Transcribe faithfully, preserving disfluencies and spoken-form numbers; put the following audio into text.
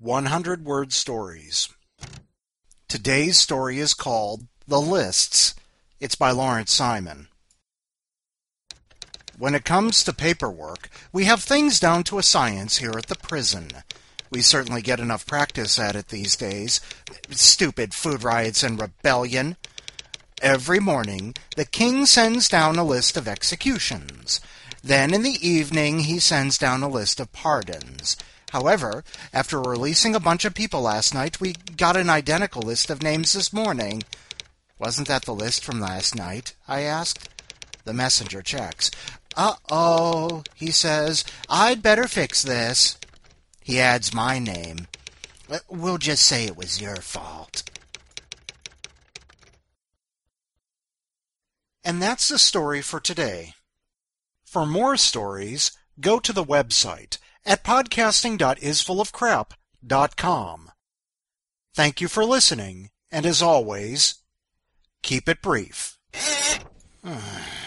hundred word stories. Today's story is called The Lists. It's by Lawrence Simon. When it comes to paperwork, we have things down to a science here at the prison. We certainly get enough practice at it these days. Stupid food riots and rebellion. Every morning, the king sends down a list of executions. Then in the evening, he sends down a list of pardons. However, after releasing a bunch of people last night, we got an identical list of names this morning. Wasn't that the list from last night? I asked. The messenger checks. Uh-oh, he says. I'd better fix this. He adds my name. We'll just say it was your fault. And that's the story for today. For more stories, go to the website at podcasting dot isfullofcrap dot com. Thank you for listening, and as always, keep it brief.